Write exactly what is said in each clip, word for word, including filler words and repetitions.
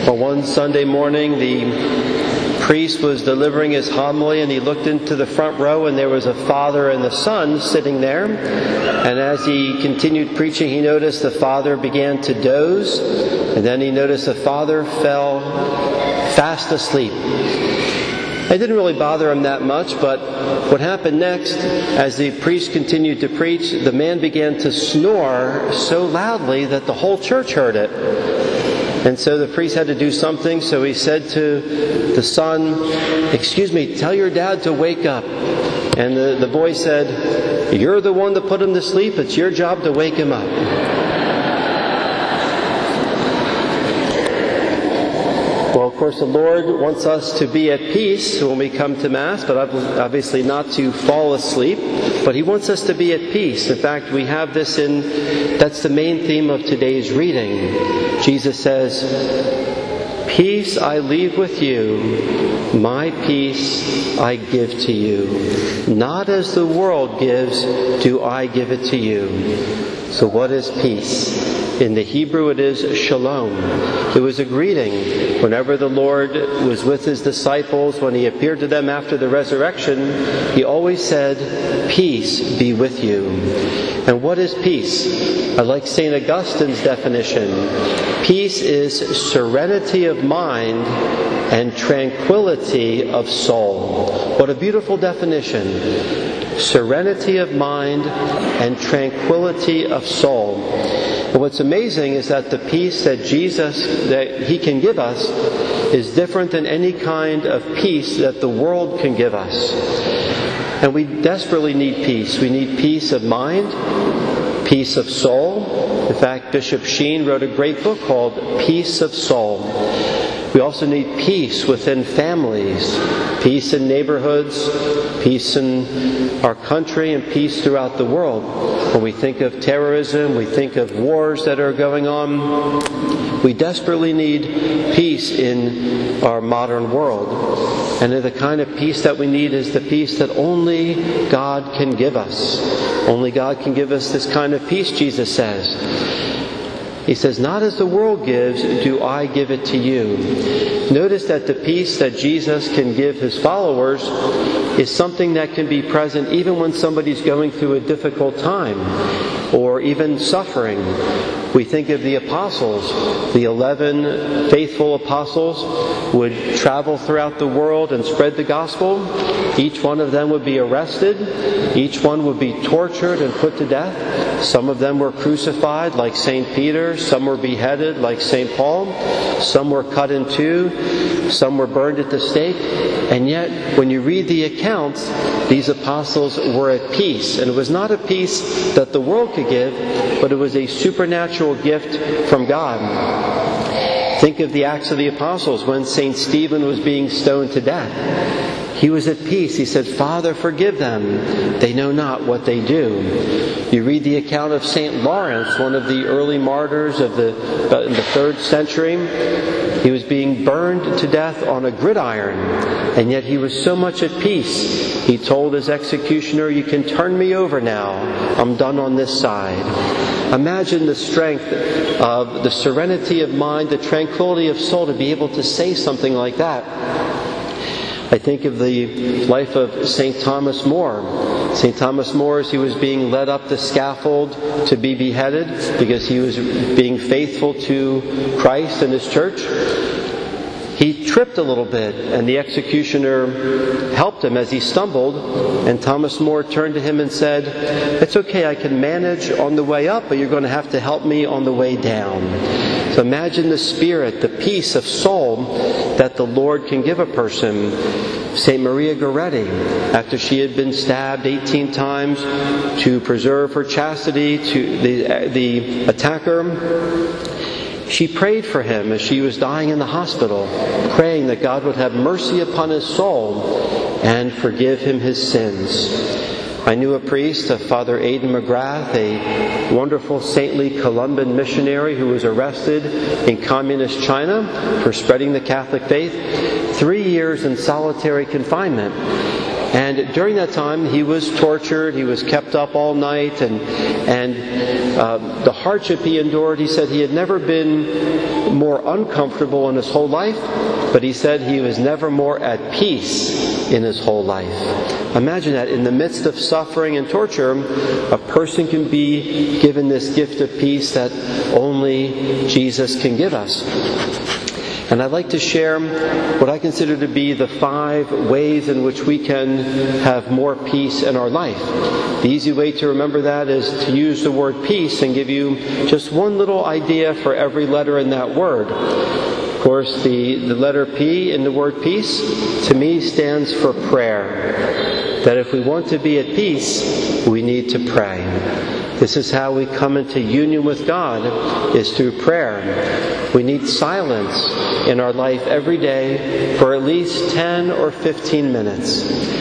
Well, one Sunday morning, the priest was delivering his homily, and he looked into the front row, and there was a father and the son sitting there. And as he continued preaching, he noticed the father began to doze, and then he noticed the father fell fast asleep. It didn't really bother him that much, but what happened next, as the priest continued to preach, the man began to snore so loudly that the whole church heard it. And so the priest had to do something, so he said to the son, "Excuse me, tell your dad to wake up." And the, the boy said, "You're the one that put him to sleep, it's your job to wake him up." Well, of course, the Lord wants us to be at peace when we come to Mass, but obviously not to fall asleep. But He wants us to be at peace. In fact, we have this in, that's the main theme of today's reading. Jesus says, "Peace I leave with you, my peace I give to you. Not as the world gives, do I give it to you." So what is peace? In the Hebrew it is shalom. It was a greeting. Whenever the Lord was with His disciples, when He appeared to them after the resurrection, He always said, "Peace be with you." And what is peace? I like Saint Augustine's definition. Peace is serenity of mind and tranquility of soul. What a beautiful definition. Serenity of mind and tranquility of soul. And what's amazing is that the peace that Jesus, that He can give us, is different than any kind of peace that the world can give us. And we desperately need peace. We need peace of mind, peace of soul. In fact, Bishop Sheen wrote a great book called Peace of Soul. We also need peace within families, peace in neighborhoods, peace in our country, and peace throughout the world. When we think of terrorism, we think of wars that are going on. We desperately need peace in our modern world. And the kind of peace that we need is the peace that only God can give us. Only God can give us this kind of peace, Jesus says. He says, "Not as the world gives, do I give it to you." Notice that the peace that Jesus can give His followers is something that can be present even when somebody's going through a difficult time or even suffering. We think of the apostles. The eleven faithful apostles would travel throughout the world and spread the gospel. Each one of them would be arrested. Each one would be tortured and put to death. Some of them were crucified, like Saint Peter. Some were beheaded, like Saint Paul. Some were cut in two. Some were burned at the stake. And yet, when you read the accounts, these apostles were at peace. And it was not a peace that the world could give, but it was a supernatural gift from God. Think of the Acts of the Apostles when Saint Stephen was being stoned to death. He was at peace. He said, "Father, forgive them. They know not what they do." You read the account of Saint Lawrence, one of the early martyrs of the, in the third century. He was being burned to death on a gridiron, and yet he was so much at peace. He told his executioner, "You can turn me over now. I'm done on this side." Imagine the strength of the serenity of mind, the tranquility of soul to be able to say something like that. I think of the life of Saint Thomas More. Saint Thomas More, as he was being led up the scaffold to be beheaded because he was being faithful to Christ and His church, he tripped a little bit, and the executioner helped him as he stumbled, and Thomas More turned to him and said, "It's okay, I can manage on the way up, but you're going to have to help me on the way down." So imagine the spirit, the peace of soul that the Lord can give a person. Saint Maria Goretti, after she had been stabbed eighteen times to preserve her chastity to the, the attacker, she prayed for him as she was dying in the hospital, praying that God would have mercy upon his soul and forgive him his sins. I knew a priest, a Father Aidan McGrath, a wonderful saintly Columban missionary who was arrested in communist China for spreading the Catholic faith. Three years in solitary confinement. And during that time, he was tortured. He was kept up all night. And, and uh, the hardship he endured, he said he had never been more uncomfortable in his whole life, but he said he was never more at peace in his whole life. Imagine that in the midst of suffering and torture, a person can be given this gift of peace that only Jesus can give us. And I'd like to share what I consider to be the five ways in which we can have more peace in our life. The easy way to remember that is to use the word peace and give you just one little idea for every letter in that word. Of course, the, the letter P in the word peace, to me, stands for prayer. That if we want to be at peace, we need to pray. This is how we come into union with God, is through prayer. We need silence in our life every day for at least ten or fifteen minutes.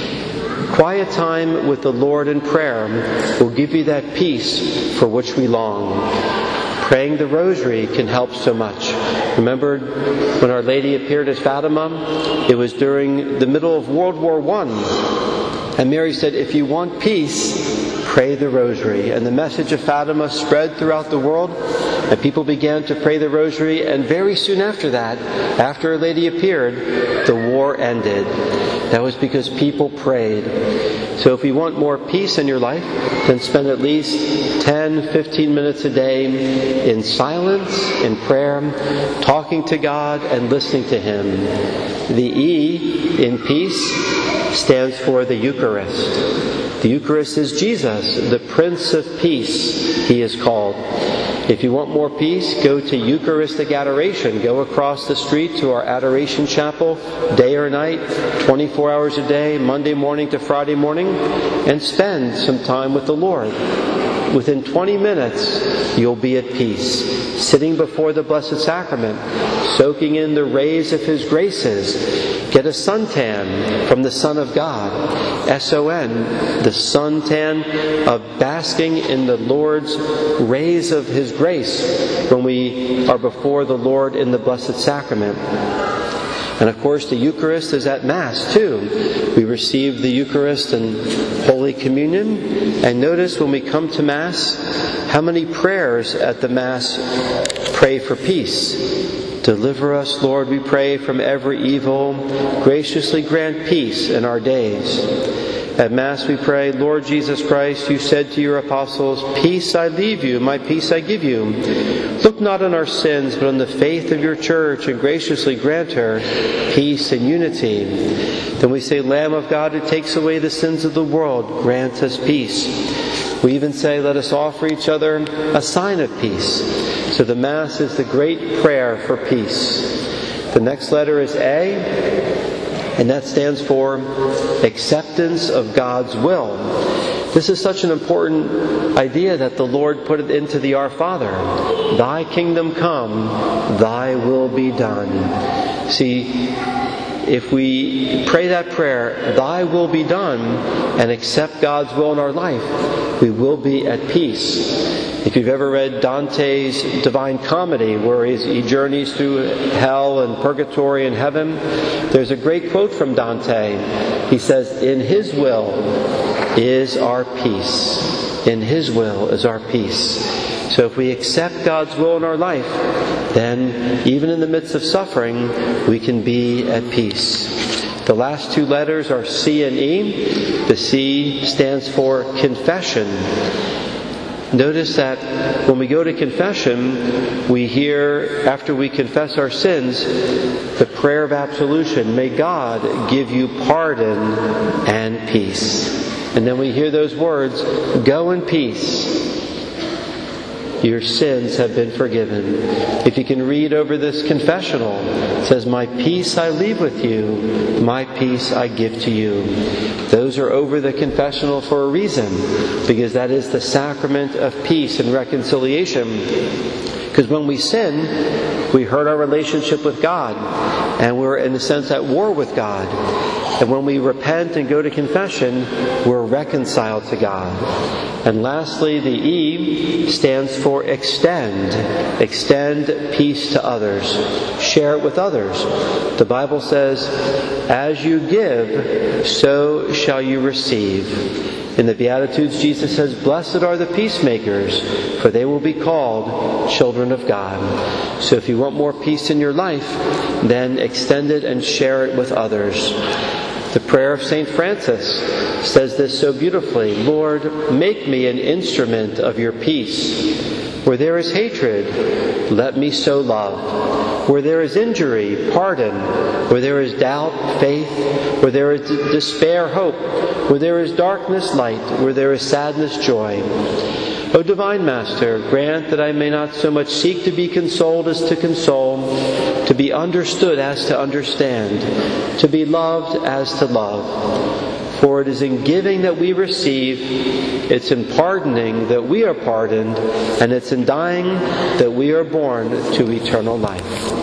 Quiet time with the Lord in prayer will give you that peace for which we long. Praying the rosary can help so much. Remember when Our Lady appeared at Fatima? It was during the middle of World War One. And Mary said, if you want peace, pray the rosary. And the message of Fatima spread throughout the world, and people began to pray the rosary, and very soon after that, after Our Lady appeared, the war ended. That was because people prayed. So if you want more peace in your life, then spend at least ten, fifteen minutes a day in silence, in prayer, talking to God and listening to Him. The E in peace stands for the Eucharist. The Eucharist is Jesus, the Prince of Peace, He is called. If you want more peace, go to Eucharistic adoration. Go across the street to our adoration chapel, day or night, twenty-four hours a day, Monday morning to Friday morning, and spend some time with the Lord. Within twenty minutes, you'll be at peace, sitting before the Blessed Sacrament, soaking in the rays of His graces. Get a suntan from the Son of God. S O N, the suntan of basking in the Lord's rays of His grace when we are before the Lord in the Blessed Sacrament. And of course, the Eucharist is at Mass too. We receive the Eucharist in Holy Communion. And notice when we come to Mass, how many prayers at the Mass pray for peace. Deliver us, Lord, we pray, from every evil. Graciously grant peace in our days. At Mass we pray, Lord Jesus Christ, you said to your apostles, peace I leave you, my peace I give you. Look not on our sins, but on the faith of your church, and graciously grant her peace and unity. Then we say, Lamb of God, who takes away the sins of the world, grant us peace. We even say, let us offer each other a sign of peace. So the Mass is the great prayer for peace. The next letter is A, and that stands for acceptance of God's will. This is such an important idea that the Lord put it into the Our Father. Thy kingdom come, thy will be done. See, if we pray that prayer, thy will be done, and accept God's will in our life, we will be at peace. If you've ever read Dante's Divine Comedy, where he journeys through hell and purgatory and heaven, there's a great quote from Dante. He says, in His will is our peace. In His will is our peace. So if we accept God's will in our life, then even in the midst of suffering, we can be at peace. The last two letters are C and E. The C stands for confession. Notice that when we go to confession, we hear, after we confess our sins, the prayer of absolution. May God give you pardon and peace. And then we hear those words, go in peace. Your sins have been forgiven. If you can read over this confessional, it says, my peace I leave with you, my peace I give to you. Those are over the confessional for a reason, because that is the sacrament of peace and reconciliation. Because when we sin, we hurt our relationship with God, and we're in a sense at war with God. And when we repent and go to confession, we're reconciled to God. And lastly, the E stands for extend. Extend peace to others. Share it with others. The Bible says, as you give, so shall you receive. In the Beatitudes, Jesus says, blessed are the peacemakers, for they will be called children of God. So if you want more peace in your life, then extend it and share it with others. The prayer of Saint Francis says this so beautifully, Lord, make me an instrument of your peace. Where there is hatred, let me sow love. Where there is injury, pardon. Where there is doubt, faith. Where there is despair, hope. Where there is darkness, light. Where there is sadness, joy. O Divine Master, grant that I may not so much seek to be consoled as to console, to be understood as to understand, to be loved as to love. For it is in giving that we receive, it's in pardoning that we are pardoned, and it's in dying that we are born to eternal life.